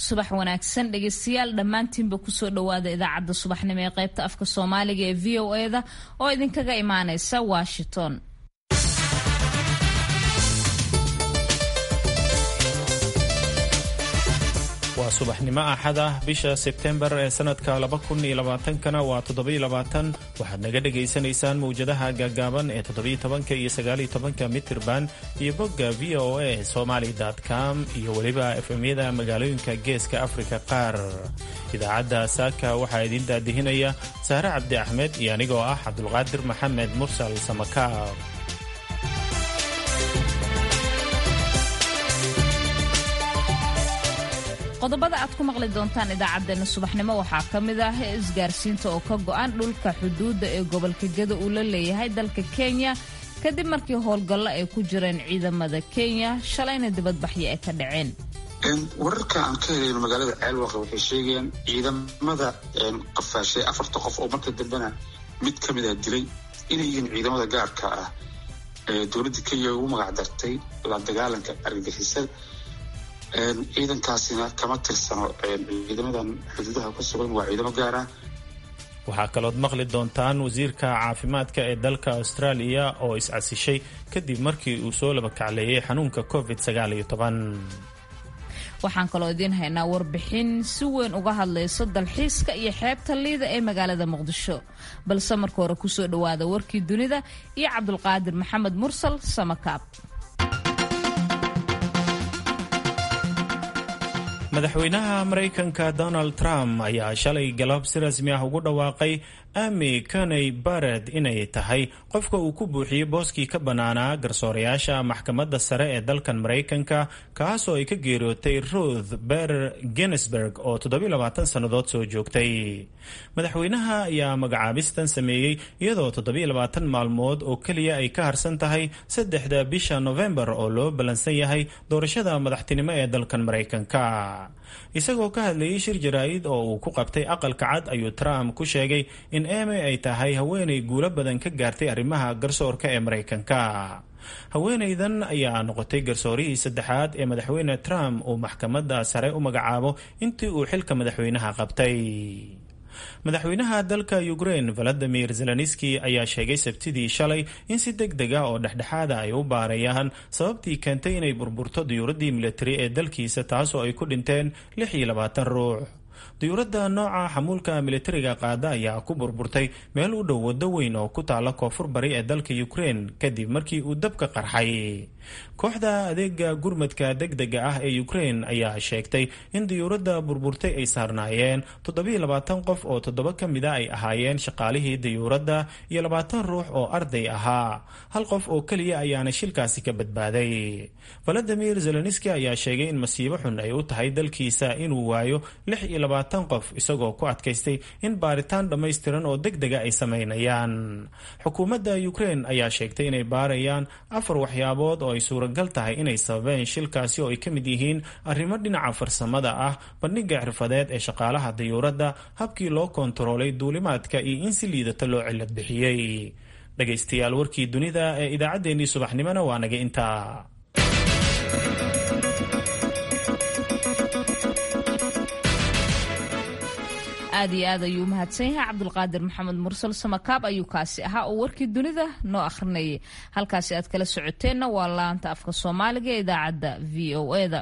subax wanaagsan dhegeystayaal dhammaantiinba kusoo dhawaada idaacadda subaxnimo ee qaybta afka Soomaaliga ee VOA-da oo idinkaga imaaneysa Washington. waa subaxnimo axad ah bisha Sebtembar ee sanadka 2020kana waa 27 waxaad naga dhageysanaysaan mawjadaha gaagaaban ee 17 iyo 19 mitirban iyo bogga voasomali.com iyo weliba FM-yada magaalooyinka geeska Afrika qaar. idaacadda saaka waxaa idin daadihinaya Sahra Cabdi Axmed iyo anigoo ah Cabdulqaadir Maxamed Mursal Samakaab. qodobada aad ku maqli doontaan idaacadeena subaxnimo waxaa ka mid ah isgaarsiinta oo ka go'an dhulka xuduudda ee gobolka Gedo uu la leeyahay dalka Kenya kadib markii howlgallo ay ku jireen ciidamada Kenya shalayna dibadbaxyo ay ka dhaceen. wararka aan ka helay magaalada Ceelwaaq waxay sheegayaan ciidamada qafaashay 4 qof oo marka dambena mid ka mid ah dilay inay yihiin ciidamada gaarka ah ee dowladda Kenya ugu magac dartay la dagaalanka argagixisada. ciidankaasina kama tirsano ciidamadan xuduudaha ku sugan waa ciidamo gaar ah. waxaa kalood maqli doontaan wasiirka caafimaadka ee dalka Australia oo iscasishay kadib markii uu soo laba kacleeyay xanuunka COVID-19. waxaan kaloo idin haynaa warbixin si weyn uga hadlayso dalxiiska iyo xeebta liida ee magaalada Muqdisho balse marka hore kusoo dhawaada warkii dunida iyo Cabdulqaadir Maxamed Mursal Samakaab. madaxweynaha Mareykanka Donald Trump ayaa shalay galab si rasmi ah ugu dhawaaqay Amy Coney Barrett inay tahay qofka uu ku buuxiyey booskii ka banaanaa garsoorayaasha maxkamadda sare ee dalkan Mareykanka kaasoo ay ka geeriyootay Ruth Bader Ginsburg oo 27 sannadood soo joogtay. madaxweynaha ayaa magacaabistan sameeyey iyadoo 27 maalmood oo kaliya ay ka harsan tahay 3 bisha November oo loo balansan yahay doorashada madaxtinimo ee dalkan Mareykanka. isagoo ka hadlayay shir jaraa'id oo uu ku qabtay aqalka cad ayuu Trump ku sheegay in Amy ay tahay haweeney guulo badan ka gaartay arrimaha garsoorka ee Mareykanka. haweeneydan ayaa noqotay garsoorihii saddexaad ee madaxweyne Trump uu maxkamadda sare u magacaabo intii uu xilka madaxweynaha qabtay. madaxweynaha dalka Ukraine Volodymyr Zelensky ayaa sheegay Sabtidii shalay in si degdeg ah oo dhexdhexaada ay u baarayaan sababtii keentay inay burburto diyuuraddii militari ee dalkiisa taasoo ay ku dhinteen 26 ruux. diyuuradda nooca xamuulka militariga qaada ayaa ku burburtay meel u dhow waddo weyn oo ku taala koonfur bari ee dalka Ukraine kadib markii uu dabka qarxay. kooxda adeega gurmadka degdega ah ee Ukraine ayaa sheegtay in diyuuradda burburtay ay saarnaayeen 27 qof oo 7 ka mid ah ay ahaayeen shaqaalihii diyuuradda iyo 20 ruux oo arday ahaa. hal qof oo kaliya ayaana shilkaasi ka badbaaday. Volodymyr Zelensky ayaa sheegay in masiibo xun ay u tahay dalkiisa inuu waayo 26 qof isagoo ku adkaystay in baaritaan dhammaystiran oo degdega ay sameynayaan. xukuumadda Ukraine ayaa sheegtay inay baarayaan 4 waxyaabood oo ay suuragal tahay inay sababeen shilkaasi oo ay ka mid yihiin arrimo dhinaca farsamada ah, bandhiga xirfadeed ee shaqaalaha diyuuradda, habkii loo kontaroolay duulimaadka iyo in si liidata loo cilad bixiyey. dhagaystayaal warkii dunida ee idaacaddeenii subaxnimona waa naga intaa. aad iyo aad ayuu mahadsan yahay Cabdulqaadir Maxamed Mursal Samakaab ayuu kaasi ahaa oo warkii dunida noo akhrinayay. halkaasi aad kala socoteenna waa laanta afka Soomaaliga ee idaacadda VOA-da.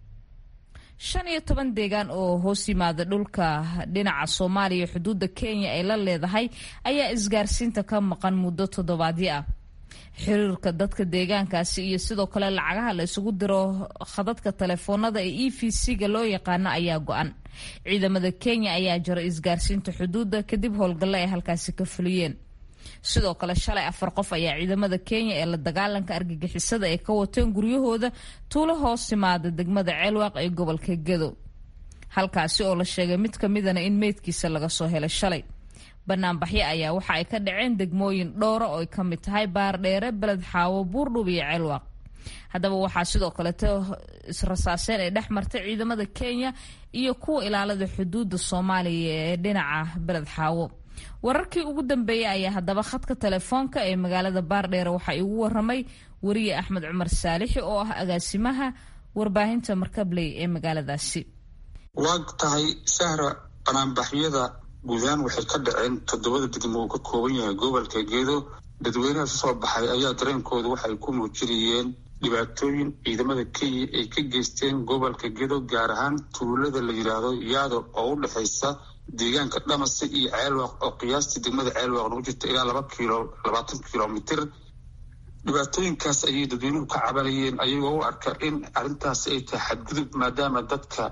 15 deegaan oo hoos yimaada dhulka dhinaca Soomaaliya xuduudda Kenya ay la leedahay ayaa isgaarsiinta ka maqan muddo toddobaadyo ah. xiriirka dadka deegaankaasi iyo sidoo kale lacagaha la isugu diro khadadka telefoonada ee EVC-ga loo yaqaan ayaa go'an. ciidamada Kenya ayaa jaray isgaarsiinta xuduudda kadib howlgallo ay halkaasi ka fuliyeen. sidoo kale shalay 4 qof ayaa ciidamada Kenya ee la dagaalanka argagixisada ay ka wateen guryahooda tuulo hoos yimaada degmada Ceelwaaq ee gobolka Gedo. halkaasi oo la sheegay mid ka midana in meydkiisa laga soo helay shalay. banaanbaxyo ayaa waxa ay ka dhaceen degmooyin dhowr oo ay ka mid tahay Baardheere, Beled Xaawo, Buurdhub iyo Ceelwaaq. haddaba waxaa sidoo kale israsaaseen ay dhex martay ciidamada Kenya iyo kuwa ilaalada xuduudda Soomaaliya ee dhinaca Beled Xaawo. wararkii ugu dambeeyay ayaa haddaba khadka telefoonka ee magaalada Baardheere waxa uu waramay wariye Axmed Cumar Saalixi oo ah agaasimaha warbaahinta Markabley ee magaaladaasi. waa tahay sahra banaanbaxyada guud ahaan waxay ka dhaceen 7 degmo uu ka kooban yahay gobolka Gedo. dadweynaha soo baxay ayaa dareenkooda waxay ku muujinayeen dhibaatooyin ciidamada Kenya ay ka geysteen gobolka Gedo, gaar ahaan tuulada la yiraahdo Yaado oo u dhaxaysa deegaanka Dhamase iyo Ceelwaq oo qiyaastii degmada Ceelwaq u jirta ilaa 20 kilomitir. dhibaatooyinkaas ayay dadweynuhu ka cabanayeen ayagoo u arka in arrintaas ay tahay xadgudub maadaama dadka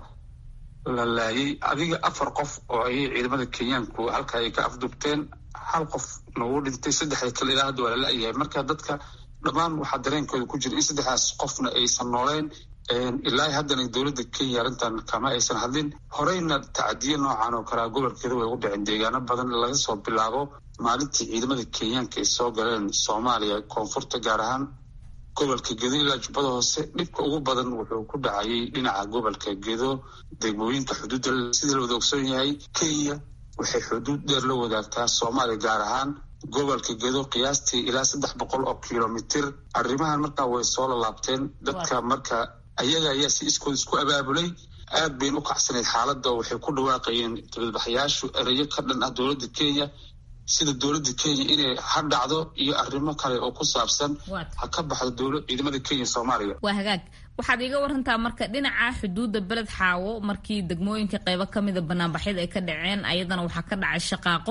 la laayay. adiga 4 qof oo ay ciidamada Kenyaanku halka ay ka afdubteen, 1 qof uu dhintay, 3 kale ilaa hadda waa la laayay. marka dadka dhammaan waxaa dareenkooda ku jira in 3 qofna aysan nooleen. ilaa haddana dowladda Kenya arrintan kama aysan hadlin. horeyna tacadiyo noocan oo kale gobolkeeda way u dhaceen deegaano badan laga soo bilaabo maalintii ciidamada Kenyaanka ay soo galeen Soomaaliya koonfurta, gaar ahaan gobolka Gedo ilaa Jubbada Hoose. dhibka ugu badan wuxuu ku dhacayay dhinaca gobolka Gedo, degmooyinka xuduudda. sida la wada ogsoon yahay, Kenya waxay xuduud dheer la wadaagtaa Soomaaliya, gaar ahaan gobolka Gedo qiyaastii ilaa 300 oo kilomitir. arrimahan markaa way soo laabteen dadka, marka ayaga ayaa si iskood isku abaabulay. aad bay u kacsanayd xaaladda, waxay ku dhawaaqayeen dibadbaxayaashu erayo ka dhan ah dowladda Kenya, sida dowladda Kenya inay ha dhacdo iyo arrimo kale oo ku saabsan ha ka baxdo ciidamada Kenya Soomaaliya. waa hagaag. waxaad iga warantaa marka dhinaca xuduudda Beled Xaawo, markii degmooyinka qaybo kamida banaanbaxyada ay ka dhaceen, ayadana waxaa ka dhacay shaqaaqo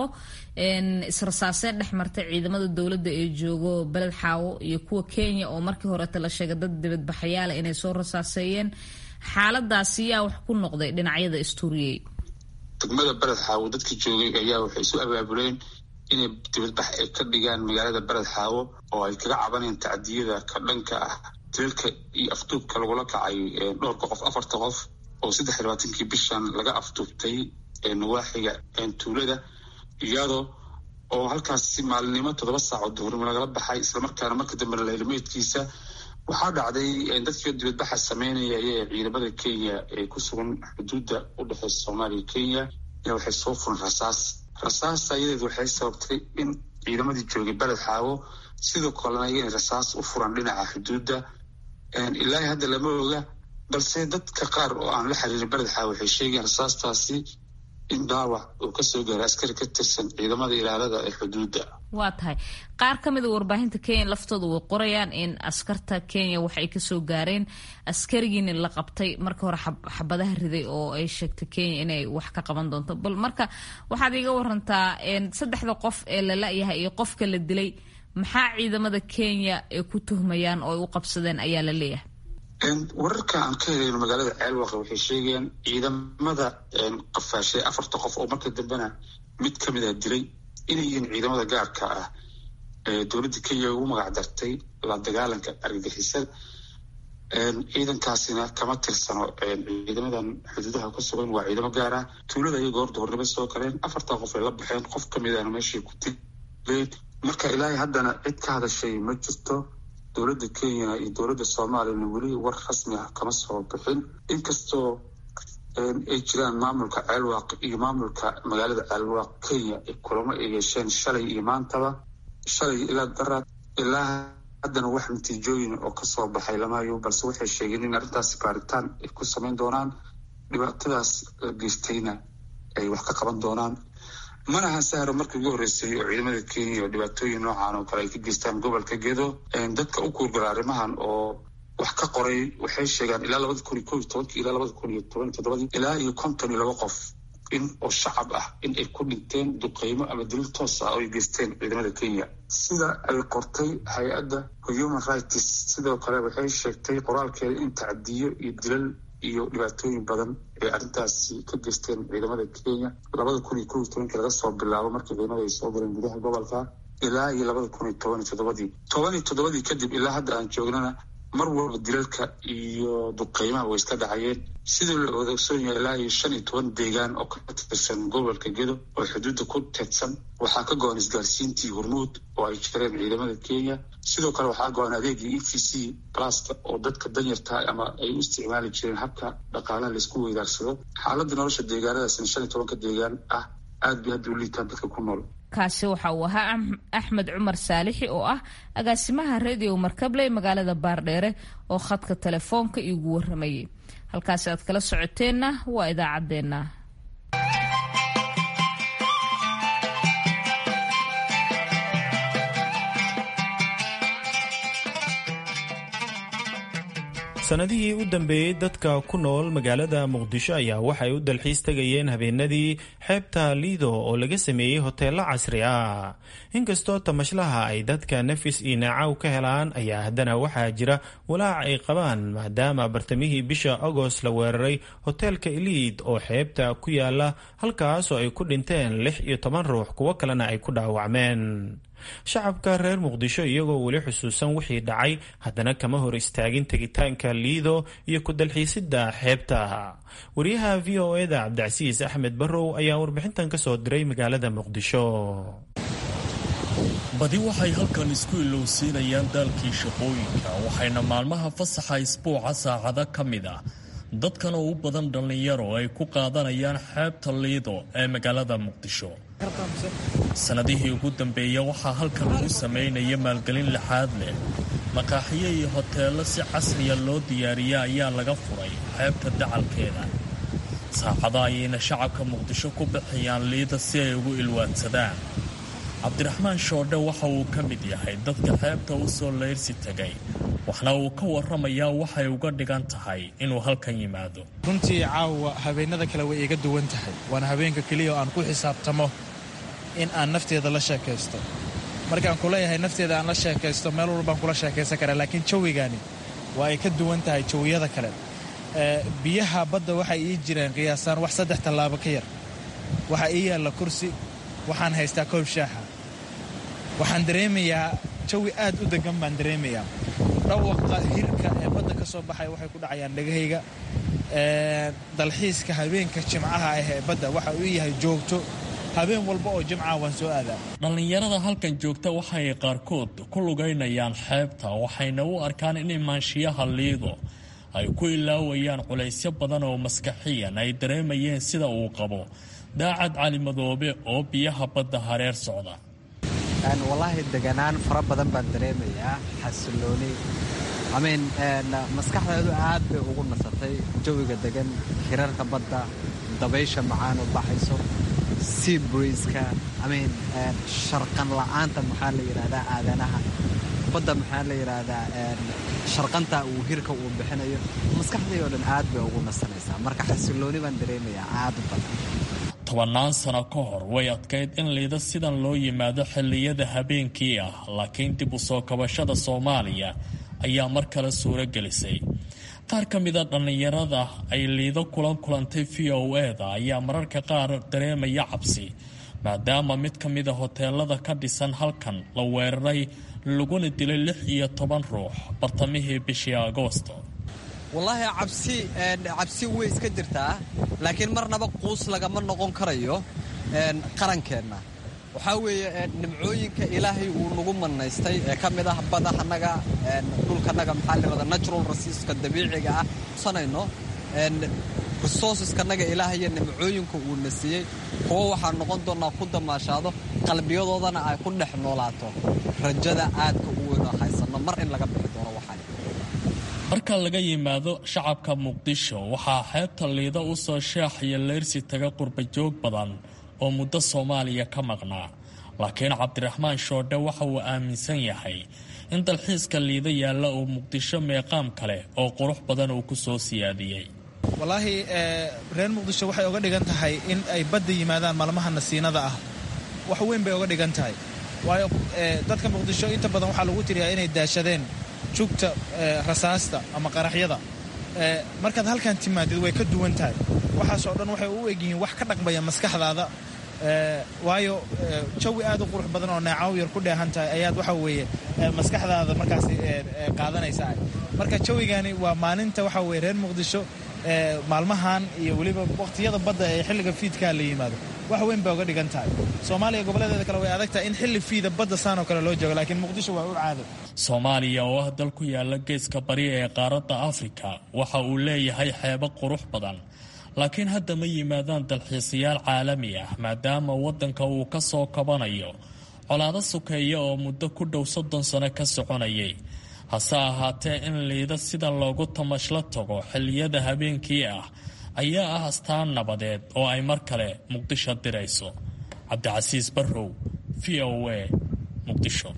israsaaseen dhex martay ciidamada dowladda ee joogo Beled Xaawo iyo kuwa Kenya oo markii hore la sheegay dad dibadbaxayaal inay soo rasaaseeyeen. xaaladaasi yaa wax ku noqday dhinacyada istuuriyey. degmada Beled Xaawo dadkii joogay ayaa waxay isu abaabuleen inay dibadbax ay ka dhigaan magaalada Beled Xaawo oo ay kaga cabanayaan tacdiyada ka dhanka ah dilka iyo afduubka lagula kacay dhowrka qof, 4 qof oo 23 bishan laga afduubtay nawaaxiga tuulada Iyado oo halkaas si maalinimo 7 saac duhurnimo lagala baxay, isla markaana marka dambe la helmeedkiisa. waxaa dhacday dadkii dibadbaxa sameynaya ee ciidamada Kenya ee ku sugan xuduudda u dhaxaysa Soomaaliya iyo Kenya waxay soo fureen rasaas ayadeed waxay sababtay in ciidamadii joogay Beled Xaawo sidoo kalena ay rasaas u furan dhinaca xuduudda. ilaa hadda lama oga, balse dadka qaar oo aan la xiriirin Beled Xaawo waxay sheegeen rasaastaasi in dhaawac uu ka soo gaaray askari ka tirsan ciidamada ilaalada ee xuduudda. waa tahay qaar ka mid a warbaahinta Kenya laftooda way qorayaan in askarta Kenya waxay ka soo gaareen askarigiina la qabtay marka hore xabadaha riday oo ay sheegtay Kenya inay wax ka qaban doonto. bal marka waxaad iga warantaa 3 qof ee la laayahay iyo qofka la dilay, maxaa ciidamada Kenya ay ku tuhmayaan oo ay u qabsadeen ayaa la leeyahay. wararka aan ka helayno magaalada Ceelwaq waxay sheegeen ciidamada qafaashay 4 qof oo marka dambena mid ka mid ah dilay inay yihiin ciidamada gaarka ah ee dowladda Kenya ugu magac dartay la dagaalanka argagixisada. ciidankaasina kama tirsano ciidamadan xuduudaha ku sugan, waa ciidamo gaar ah. tuulada ayagoo hornimo soo galeen, 4 qof ay la baxeen, qof ka mid ahna meeshii ku dileen. marka ilaa haddana cid ka hadashay ma jirto. dowladda Kenya iyo dowladda Soomaaliya weli war rasmi ah kama soo bixin, inkastoo ay jiraan maamulka Ceelwaq iyo maamulka magaalada Ceelwaq Kenya ay kulamo ay yeesheen shalay iyo maantaba. shalay ilaa daraad ilaa haddana wax natiijooyin oo ka soo baxay lama hayo, balse waxay sheegeen in arrintaasi baaritaan ay ku samayn doonaan, dhibaatadaas la geystayna ay wax ka qaban doonaan. mana aha sahro markii ugu horreysay oo ciidamada Kenya oo dhibaatooyin noocan oo kale ay ka geystaan gobolka Gedo. dadka u kuurgala arrimahan oo wax ka qoray waxay sheegaan ilaa 2011 ilaa 2017 ilaa 52 qof in oo shacab ah in ay ku dhinteen duqeymo ama dilil toos ah oo ay geysteen ciidamada Kenya, sida ay qortay hay-adda Human Rights. sidoo kale waxay sheegtay qoraalkeeda in tacdiyo iyo dilal iyo dhibaatooyin badan ee arrintaasi ka geysteen ciidamada Kenya 2011 laga soo bilaabo markii ciidamada ay soo galeen gudaha gobolka ilaa 2017 kadib ilaa hadda aan joognana mar walba dilalka iyo duqeymaha way iska dhacayeen. sidoo la ogsoon yahay ilaa 15 deegaan oo ka tirsan gobolka Gedo oo xuduudda ku teedsan waxaa ka go'an isgaarsiintii hormuud oo ay jireen ciidamada Kenya. sidoo kale waxaa go'an adeegii EFC Pluska oo dadka danyarta ama ay u isticmaali jireen habka dhaqaalaha la isku weydaarsado. xaaladda nolosha deegaanadaasina 15 deegaan ah aad bay hadda u liitaan dadka ku nool. kaasi waxa uu ahaa axmed cumar saalixi oo ah agaasimaha radio markabley magaalada baardheere oo khadka telefoonka iigu waramayay. halkaasi aad kala socoteenna waa idaacaddeenna. sanadihii u dambeeyey dadka ku nool magaalada muqdisho ayaa waxay u dalxiis tegayeen habeenadii xeebta liido oo laga sameeyey hoteello casri ah. inkastoo tamashlaha ay dadka nafis iyo naacaw ka helaan ayaa haddana waxaa jira walaac ay qabaan maadaama bartamihii bisha agost la weeraray hoteelka eliid oo xeebta ku yaala halkaasoo ay ku dhinteen 16 ruux kuwo kalena ay ku dhaawacmeen. shacabka reer muqdisho iyagoo weli xusuusan wixii dhacay haddana kama hor istaagin tegitaanka liido iyo ku dalxiisidda xeebta. wariyaha v o eda cabdicasiis axmed barrow ayaa warbixintan ka soo diray magaalada muqdisho. badi waxay halkan isku ilowsiinayaan daalkii shaqooyinka waxayna maalmaha fasaxa isbuuca saacado ka mid ah dadkan oo u badan dhallinyaro ay ku qaadanayaan xeebta liido ee magaalada muqdisho. sanadihii ugu dambeeya waxaa halkan lagu samaynaya maalgelin lixaad leh. maqaaxiyo iyo hoteello si casriya loo diyaariya ayaa laga furay xeebta dacalkeeda. saacada ayayna shacabka muqdisho ku bixiyaan liida si ay ugu ilwaadsadaan. cabdiraxmaan shoodhe waxa uu ka mid yahay dadka xeebta u soo leyrsi tegay, waxna uu ka warramayaa waxay uga dhigan tahay inuu halkan yimaado. runtii caawa habeenada kale way iga duwan tahay, waana habeenka keliya oo aan ku xisaabtamo in aan nafteeda la sheekaysto. markaan ku leeyahay nafteeda aan la sheekaysto meel walbaan kula sheekaysan karaa, laakiin jawigaani waa ay ka duwan tahay jawiyada kale. biyaha badda waxay ii jireen qiyaasaan wax 3 tallaabo ka yar. waxaa ii yaalla kursi, waxaan haystaa koob shaaxa. waxaan dareemayaa jawi aad u degan baan dareemayaa. dhawaqa hirka ee badda ka soo baxay waxay ku dhacayaan dhagahayga. dalxiiska habeenka jimcaha ah ee badda waxa uu yahay joogto. habeen walba oo jimcaha waan soo aadaa. dhallinyarada halkan joogta waxay qaarkood ku lugaynayaan xeebta, waxayna u arkaan in imaanshiyaha liido ay ku ilaawayaan culaysyo badan oo maskaxiyan ay dareemayeen sida uu qabo daacad cali madoobe oo biyaha badda hareer socda. wallaahi deganaan fara badan baan dareemayaa, xasilooni. maskaxdeedu aad bay ugu nasatay jawiga degan, hirarka badda, dabaysha macaan oo baxayso, sea breezeka, sharqan la'aanta maxaa la yidhaahdaa aadanaha badda, maxaa la yidhaahdaa sharqanta uu hirka uu bixinayo. maskaxdii oo dhan aad bay ugu nasanaysaa, marka xasilooni baan dareemayaa aad u badan. 10 sano ka hor way adkayd in liida sidan loo yimaado xilliyada habeenkii ah, laakiin dib u soo kabashada Soomaaliya ayaa mar kale suuro gelisay. qaar ka mida dhallinyarada ay liido kulantay VOA-da ayaa mararka qaar dareemaya cabsi maadaama mid ka mida hoteelada ka dhisan halkan la weeraray laguna dilay 16 ruux bartamihii bishii Agoosto. wallaahi cabsi way iska jirtaa, laakiin marnaba quus lagama noqon karayo qarankeenna. waxaa weeye nimcooyinka ilaahay uu nagu manaystay ee ka mid ah badahanaga, dhulkanaga maxaa la yidhahdaa natural resourceska dabiiciga ah sanayno resourceskanaga ilaahay iyo nimcooyinka uu na siiyey kuwo waxaa noqon doonaa ku damaashaado, qalbiyadoodana ay ku dhex noolaato rajada aadka u weyn oo haysanno mar in laga bixi doono waxaan. marka laga yimaado shacabka muqdisho waxaa xeebta liida u soo sheex iyo leyrsi taga qurbajoog badan oo muddo Soomaaliya ka maqnaa. laakiin cabdiraxmaan shoodhe waxa uu aaminsan yahay in dalxiiska liida yaalla oo muqdisho meeqaam kale oo qurux badan uu ku soo siyaadiyey. wallaahi reer muqdisho waxay uga dhigan tahay in ay badda yimaadaan maalmaha nasiinada ah. wax weyn bay uga dhigan tahay, waayo dadka muqdisho inta badan waxaa lagu tiriyaa inay daashadeen jugta rasaasta ama qaraxyada. markaad halkan timaadid way ka duwan tahay. waxaasoo dhan waxay u egyihiin wax ka dhaqmaya maskaxdaada, waayo jawi aad u qurux badan oo neecaw yar ku dheehan tahay ayaad waxa weeye maskaxdaada markaas qaadanaysaa. marka jawigani waa maalinta waxa weye reer muqdisho maalmahan iyo weliba waqtiyada badda ee xilliga fiidkaa la yimaado wax weyn bay uga dhigan tahay. Soomaaliya goboleedeeda kale way adag tahay in xilli fiida badda saan oo kale loo joogo, laakiin muqdisho waa u caado. Soomaaliya oo ah dal ku yaala geeska bari ee qaaradda Afrika waxa uu leeyahay xeebo qurux badan, laakiin hadda ma yimaadaan dalxiisayaal caalami ah maadaama waddanka uu ka soo kabanayo colaado sokeeya oo muddo ku dhow 30 sano ka soconayay. hase ahaatee in liida sida loogu tamashla tago xilliyada habeenkii ah ayaa ah astaan nabadeed oo ay mar kale muqdisho dirayso. cabdicasiis barrow, VOA, muqdisho.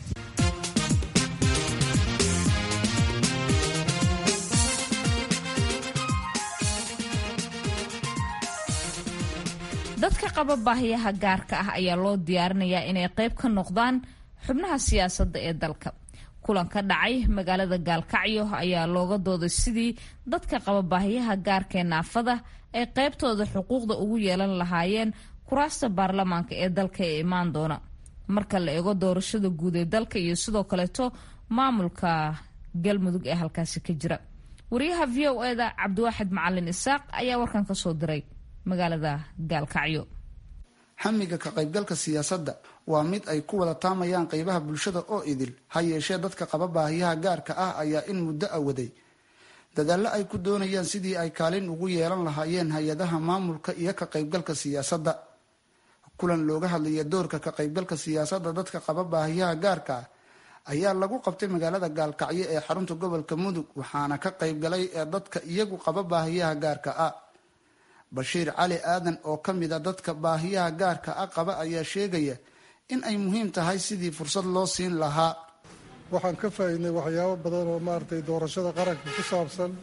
dadka qaba baahiyaha gaarka ah ayaa loo diyaarinayaa inay qayb ka noqdaan xubnaha siyaasadda ee dalka. kulan ka dhacay magaalada Gaalkacyo ayaa looga dooday sidii dadka qaba baahiyaha gaarka ee naafada ay qaybtooda xuquuqda ugu yeelan lahaayeen kuraasta baarlamaanka ee dalka ee imaan doona marka la eego doorashada guud ee dalka iyo sidoo kaleeto maamulka galmudug ee halkaasi ka jira. wariyaha VOA-da Cabdiwaaxid Macalin Isaaq ayaa warkan ka soo diray magaalada Gaalkacyo. xamiga ka qaybgalka siyaasadda waa mid ay ku wada taamayaan qaybaha bulshada oo idil ha yeeshee dadka qaba baahiyaha gaarka ah ayaa in muddo awaday dadaallo ay ku doonayaan sidii ay kaalin ugu yeelan lahaayeen hay-adaha maamulka iyo ka qaybgalka siyaasadda. kulan looga hadlaya doorka ka qaybgalka siyaasadda dadka qaba baahiyaha gaarka ah ayaa lagu qabtay magaalada Gaalkacyo ee xarunta gobolka Mudug waxaana ka qaybgalay dadka iyagu qaba baahiyaha gaarka ah. Bashiir Cali Aadan oo ka mid ah dadka baahiyaha gaarka ah qaba ayaa sheegaya in ay muhiim tahay sidii fursad loo siin lahaa. waxaan ka faa'iidnay waxyaabo badan oo maaragtay doorashada qaranka ku saabsan.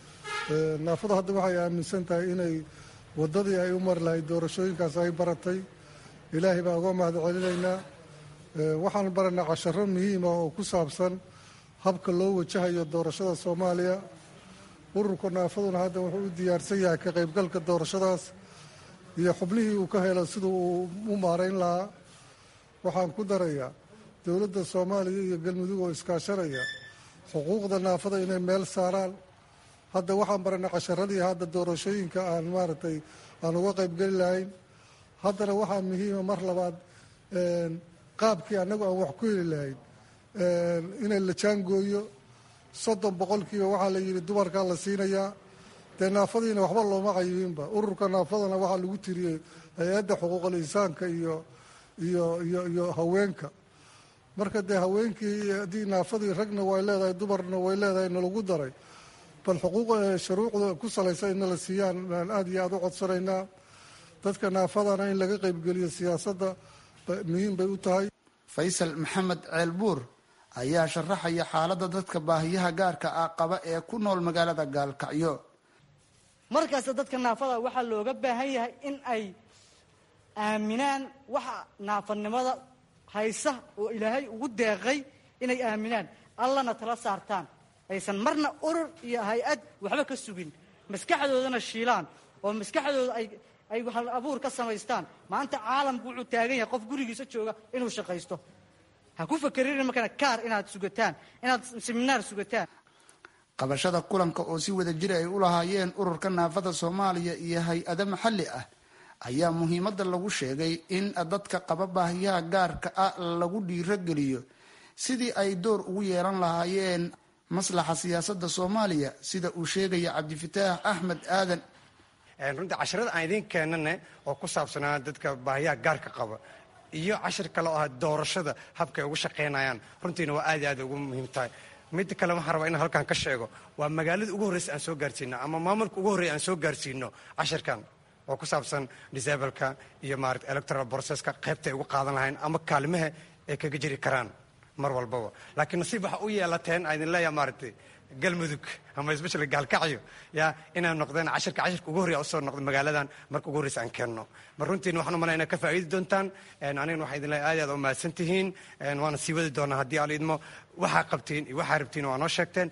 naafadu hadda waxay aaminsan tahay inay waddadii ay u mari lahayd doorashooyinkaas ay baratay. ilaahay baan uga mahad celinaynaa. waxaan baranay casharo muhiim ah oo ku saabsan habka loo wajahayo doorashada Soomaaliya. ururka naafaduna hadda wuxuu u diyaarsan yahay ka qaybgalka doorashadaas iyo xubnihii uu ka helo siduu u maarayn lahaa. waxaan ku darayaa dowladda Soomaaliya iyo galmudug oo iskaashanaya xuquuqda naafada inay meel saaraan. hadda waxaan baranay casharadii hadda doorashooyinka aan maaragtay aan uga qaybgeli lahayn. haddana waxaa muhiima mar labaad qaabkii annagu aan wax ku heli lahayn inay la jaangooyo. 30% waxaa la yidhi dumarkaa la siinayaa. dee naafadiina waxba looma qayibinba. ururka naafadana waxaa lagu tiriyey hay-adda xuquuqul insaanka iyo haweenka. marka dee haweenkii haddii naafadii ragna way leedahay dumarna way leedahay nalagu daray bal xuquuq shuruucda ku salaysa in la siiyaan baan aad iyo aad u codsanaynaa. dadka naafadana in laga qaybgeliyo siyaasadda muhiim bay u tahay. Faysal Maxamed Ceelbuur ayaa sharaxaya xaaladda dadka baahiyaha gaarka ah qaba ee ku nool magaalada Gaalkacyo. markaasta dadka naafada waxaa looga baahan yahay in ay aaminaan waxa naafanimada haysa oo ilaahay ugu deeqay inay aaminaan allana tala saartaan aysan marna urur iyo hay-ad waxba ka sugin maskaxdoodana shiilaan oo maskaxdooda ay hal abuur ka samaystaan. maanta caalamku wuxuu taagan yahay qof gurigiisa jooga inuu shaqaysto. ha ku fakerin markana kaar inaad sugataan inaad seminaar sugataan. qabashada kulanka oo si wada jir ay u lahaayeen ururka naafada Soomaaliya iyo hay-ado maxalli ah ayaa muhiimadda lagu sheegay in dadka qaba baahiyaha gaarka ah lagu dhiirageliyo sidii ay door ugu yeelan lahaayeen maslaxa siyaasadda Soomaaliya sida uu sheegaya Cabdifataax Axmed Aadan. runtii casharada aan idiin keenane oo ku saabsanaa dadka baahiyaha gaarka qaba iyo cashir kale oo ah doorashada habka ay ugu shaqaynayaan runtiina waa aad iyo aad ugu muhiim tahay. mid kale waxaan rabaa inaan halkan ka sheego waa magaalada ugu horreysa aan soo gaarsiino ama maamulka ugu horreeya aan soo gaarsiino cashirkan oo ku saabsan disableka iyo maarata electoral processka qaybta ay ugu qaadan lahayn ama kaalimaha ay kaga jiri karaan mar walbaba. laakiin nasiib waxa u yeelateen aan idin leeyahay maaragtay galmudug ama especially Gaalkacyo yaa inaan noqdeen cashirka ugu horreeya usoo noqdo magaaladan marka ugu horreysa aan keenno. mar runtiina waxaan u malaynaa inaad ka faa'iidi doontaan. anigana waxaa idin leeyahay aad iyo aad u mahadsan tihiin. waana sii wadi doonaa haddii aan idmo waxaa qabtiin iyo waxaa rabtiin waa noo sheegteen.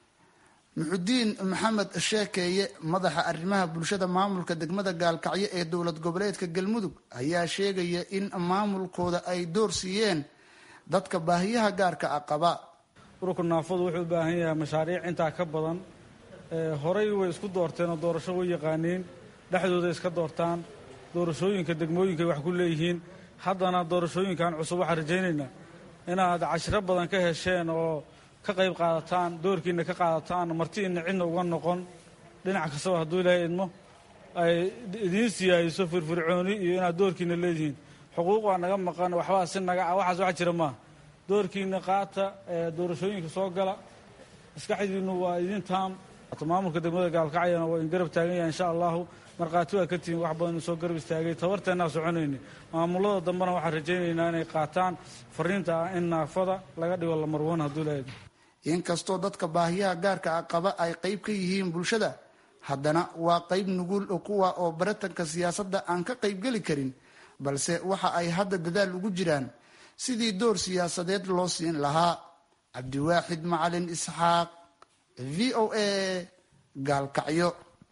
Muxudiin Maxamed Sheekeeye madaxa arrimaha bulshada maamulka degmada Gaalkacyo ee dowlad goboleedka Galmudug ayaa sheegaya in maamulkooda ay door siiyeen dadka baahiyaha gaarka ah qaba. ururka naafadu wuxuu u baahan yahay mashaariic intaa ka badan. horey way isku doorteen oo doorasho way yaqaaniin dhexdooda iska doortaan doorashooyinka degmooyinka wax ku leeyihiin. haddana doorashooyinkan cusub waxaan rajaynaynaa inaad cashiro badan ka hesheen oo ka qayb qaadataan doorkiina ka qaadataan martiina cidna uga noqon dhinac kastaba hadduu ilaahay idmo ay idiin siyaadiso firfircooni iyo inaad doorkiina leedihiin. xuquuq waa naga maqan, waxbaa si naga ah, waxaas wax jira maaha. doorkiina qaata, doorashooyinka soo gala, maskaxdiinnu waa idin taam. maamulka degmada Gaalkacyana waa in garab taagan yahay insha allahu. markhaati waa ka tihiin wax badan soo garab istaagay, tabarteennaa soconayni. maamulada dambena waxaan rajaynaynaa inay qaataan fariinta ah in naafada laga dhigo lamarwan hadduu leeyahay. inkastoo dadka baahiyaha gaarka ah qaba ay qayb ka yihiin bulshada, haddana waa qayb nugul kuwa oo baratanka siyaasadda aan ka qaybgeli karin, balse waxa ay hadda dadaal ugu jiraan sidii door siyaasadeed loo siin lahaa. Cabdiwaaxid Macalin Isxaaq, VOA, Gaalkacyo.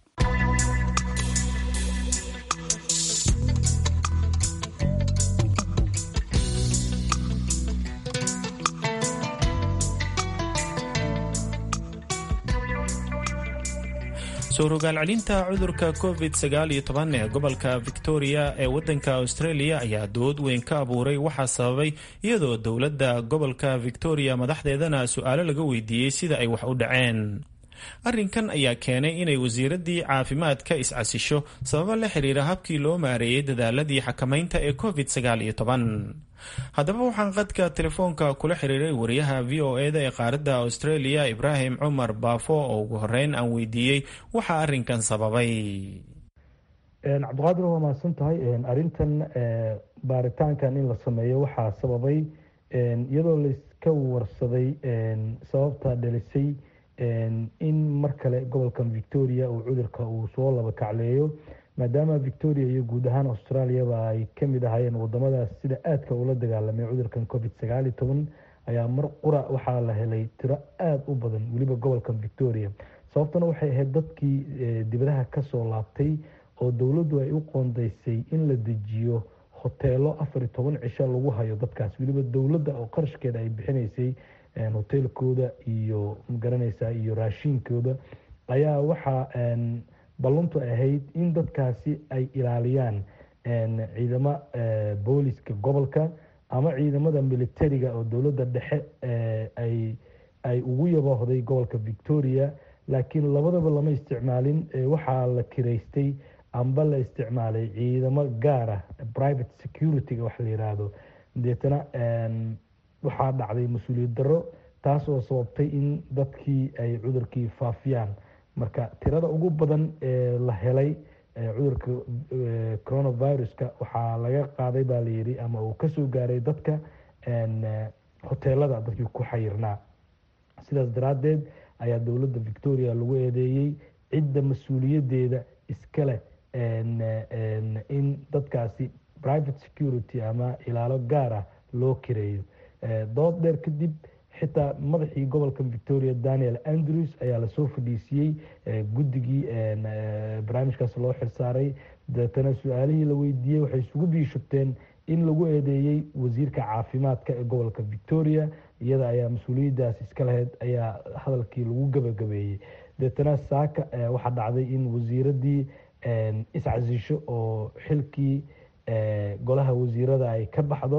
soo rogaal celinta cudurka COVID-19 ee gobolka Victoria ee waddanka Australia ayaa dood weyn ka abuuray. waxaa sababay iyadoo dowladda gobolka Victoria madaxdeedana su'aalo laga weydiiyey sida ay wax u dhaceen. arrinkan ayaa keenay inay wasiiraddii caafimaadka is-casisho sababo la xiriira habkii loo maareeyey dadaaladii xakamaynta ee COVID-19. haddaba waxaan qadka telefoonka kula xiriiray wariyaha VOA-da ee qaaradda Australia Ibraahim Cumar Baafo oo ugu horeyn aan weydiiyey waxa arrinkan sababay. cabdiqaadir waa mahadsan tahay. arrintan baaritaankan in la sameeyo waxaa sababay iyadoo layska warsaday sababta dhalisay in mar kale gobolkan Victoria uu cudurka uu soo laba kacleeyo, maadaama Victoria iyo guud ahaan Australiaba ay ka mid ahaayeen wadamadaas sida aadka ula dagaalamay cudurkan COVID-19 ayaa mar qura waxaa la helay tiro aada u badan weliba gobolkan Victoria. sababtana waxay ahayd dadkii dibadaha kasoo laabtay oo dowladdu ay u qoondeysay in la dejiyo hoteelo 14 cisho lagu hayo dadkaas, weliba dowladda oo qarashkeeda ay bixinaysay hoteelkooda iyo magaranaysaa iyo raashinkooda, ayaa waxaa ballantu ahayd in dadkaasi ay ilaaliyaan ciidamo booliska gobolka ama ciidamada militariga oo dowladda dhexe ay ugu yaboohday gobolka Victoria, laakiin labadaba lama isticmaalin. waxaa la kireystay amba la isticmaalay ciidamo gaar ah, private security-ga wax la yiraahdo. deetana waxaa dhacday mas-uuliyad darro, taas oo sababtay in dadkii ay cudurkii faafiyaan. marka tirada ugu badan ee la helay cudurka coronaviruska waxaa laga qaaday baa layidhi ama uu kasoo gaaray dadka hoteelada dadkii ku xayirnaa. sidaas daraaddeed ayaa dowladda Victoria lagu eedeeyey cidda mas-uuliyadeeda iska leh in dadkaasi private security ama ilaalo gaar ah loo kireeyo. dood dheer kadib xitaa madaxii gobolka Victoria Daniel Andrews ayaa lasoo fadhiisiyey guddigii barnaamijkaas loo xilsaaray. deetana su-aalihii la weydiiyey waxay isugu biishubteen in lagu eedeeyey wasiirka caafimaadka ee gobolka Victoria, iyada ayaa mas-uuliyaddaas iska lahayd, ayaa hadalkii lagu gabagabeeyey. deetana saaka waxaa dhacday in wasiiraddii is-casisho oo xilkii golaha wasiirada ay ka baxdo,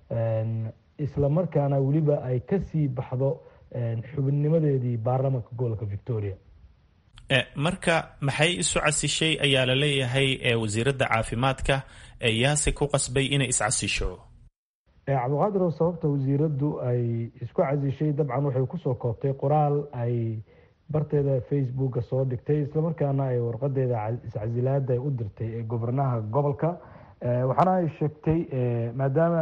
isla markaana weliba ay kasii baxdo xubinnimadeedii baarlamaanka gobolka Victoria. marka maxay isu casishay ayaa la leeyahay wasiiradda caafimaadka yaase ku qasbay inay is-casisho? cabdiqaadir, sababta wasiiraddu ay isku casishay dabcan waxay kusoo koobtay qoraal ay barteeda Facebooka soo dhigtay, islamarkaana ay warqadeeda is-casilaada ay u dirtay gobornaha gobolka. waxaana ay sheegtay maadaama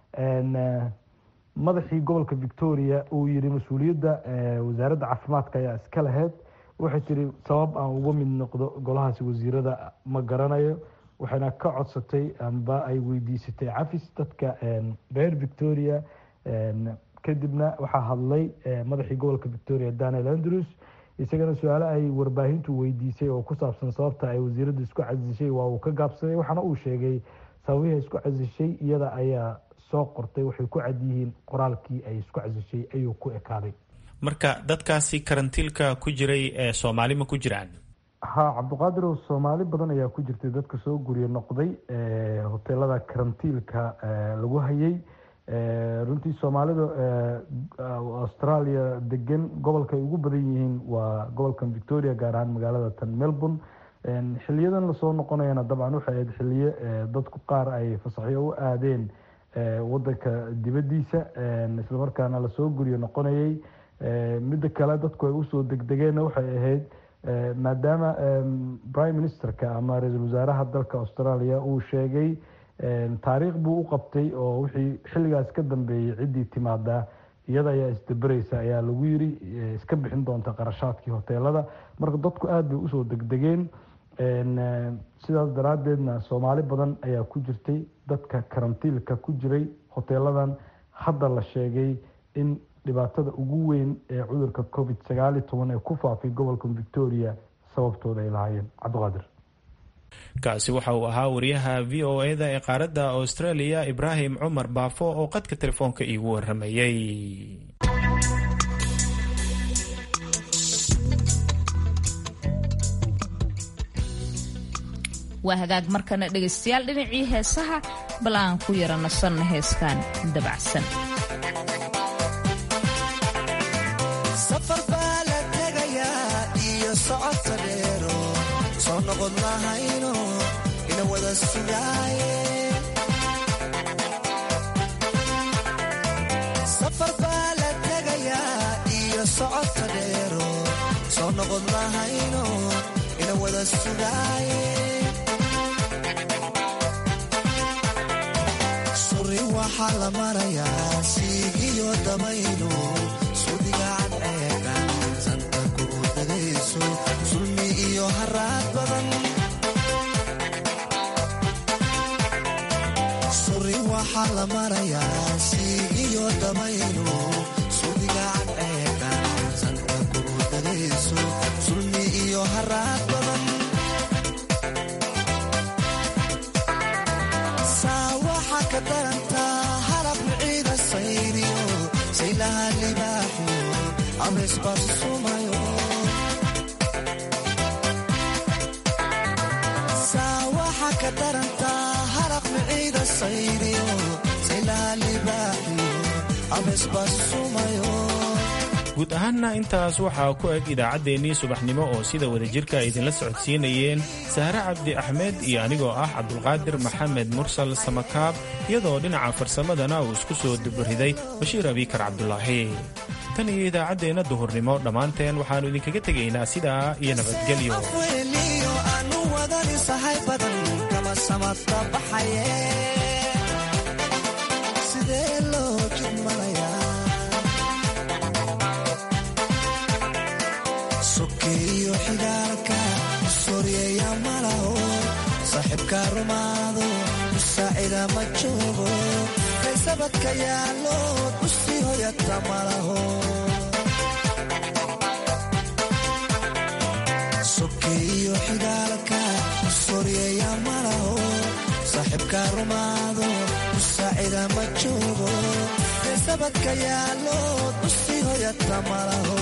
madaxii gobolka Victoria uu yiri mas-uuliyadda wasaaradda caafimaadka ayaa iska lahayd, waxay tiri sabab aan uga mid noqdo golahaasi wasiirada ma garanayo. waxayna ka codsatay amba ay weydiisatay cafis dadka reer Victoria. kadibna waxaa hadlay madaxii gobolka Victoria Daniel Andrews, isagana su-aalo ay warbaahintu weydiisay oo ku saabsan sababta ay wasiiradda isku casishay waa uu ka gaabsaday. waxaana uu sheegay sababihii isku casishay iyada ayaa soo qortay, waxay ku cad yihiin qoraalkii ay isku casishay ayuu ku ekaaday. marka dadkaasi karantiilka ku jiray ee Soomaali ma ku jiraan? ha cabdiqaadir, Soomaali badan ayaa ku jirtay dadka soo guriya noqday hoteelada karantiilka lagu hayay. runtii Soomaalida Australia degan gobolka ay ugu badan yihiin waa gobolkan Victoria, gaar ahaan magaalada tan Melbourne. xiliyadan lasoo noqonayana dabcan waxay ahayd xiliyo dadku qaar ay fasaxyo u aadeen wadanka dibadiisa islamarkaana lasoo guriyo noqonayay. midda kale dadku ay usoo degdegeenna waxay ahayd maadaama prime ministerka ama ra-iisul wasaaraha dalka Australia uu sheegay taariikh buu u qabtay oo wixii xilligaas ka dambeeyay ciddii timaada iyada ayaa isdabaraysa ayaa lagu yiri iska bixin doonta qarashaadkii hoteelada. marka dadku aad bay usoo degdegeen sidaas daraadeedna Soomaali badan ayaa ku jirtay dadka karantiilka ku jiray hoteeladan. hadda la sheegay in dhibaatada ugu weyn ee cudurka COVID-19 ee ku faafay gobolka Victoria sababtooda ay lahaayeen. Cabdiqaadir kaasi waxa uu ahaa wariyaha VOA-da ee qaaradda Australia Ibrahim Cumar Baafo oo qadka telefoonka iigu waramayay. waa hagaag markana dhegaystayaal dhinacii heesaha bal aan ku yara nasanna heeskan dabacsan. safar baa la tegayaa iyo socodka dheero soo noqon lahayno ina wada sugaaye. safar baa la tegayaa iyo socodka dheero soo noqon lahayno ina wada sugaaye. suri waxaa la marayaa siigiyo dabaylo sudigaan eegan santa ku dagayso sulmi iyo haraad badan. suri waxaa la marayaa siigiyo dabaylo sudigaan eegan santa ku dagayso sulmi iyo haraad badan. saa waxaa ka darantaa harab ciida sayriyo saylaha libaaxiyo abesbasumayo. saa waxaa ka darantaa harab ciida sayriyo saylaha libaaxiyo abesbasumayo. guud ahaanna intaas waxaa ku eg idaacaddeenii subaxnimo oo sida wadajirka ay idinla socodsiinayeen Sahre Cabdi Axmed iyo anigoo ah Cabdulqaadir Maxamed Mursal Samakaab, iyadoo dhinaca farsamadana uu isku soo dubariday Bashiir Abikar Cabdulaahi. tan iyo idaacaddeenna duhurnimo dhammaanteen waxaannu idinkaga tegaynaa sidaa iyo nabadgelyo. sokeeyo xigaalka soryeeya malaho saaxiibka rumaado musaacida ma joogo kaysabadka yaalo usii hoyata malaho. sokeeyo xigaalka soryeeya malaho saaxiibka rumaado musaacida ma joogo kaysabadka yaalo usii hoyata malaho.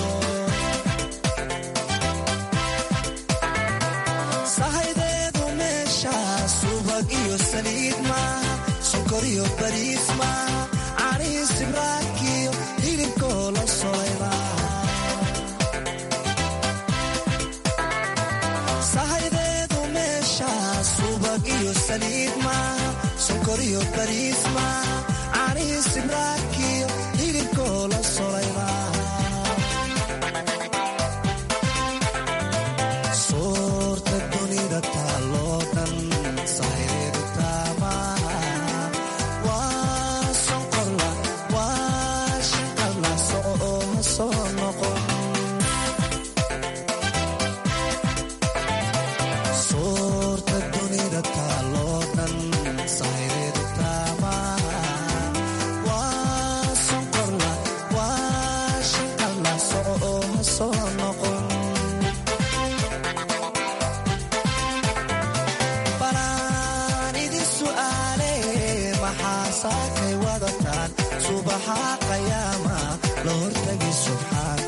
sahaydeedu meesha subag iyo saliid maaha sokor iyo bariis maaha caanihi sibraakiyo hilibkoo la solay maaha. sahaydeedu meesha subag iyo saliid maaha sokor iyo bariis maaha caanihi sibraakiyo hilibkoo la solay maaha. saakay wadataan subaxa qayaama la hortagi subxaan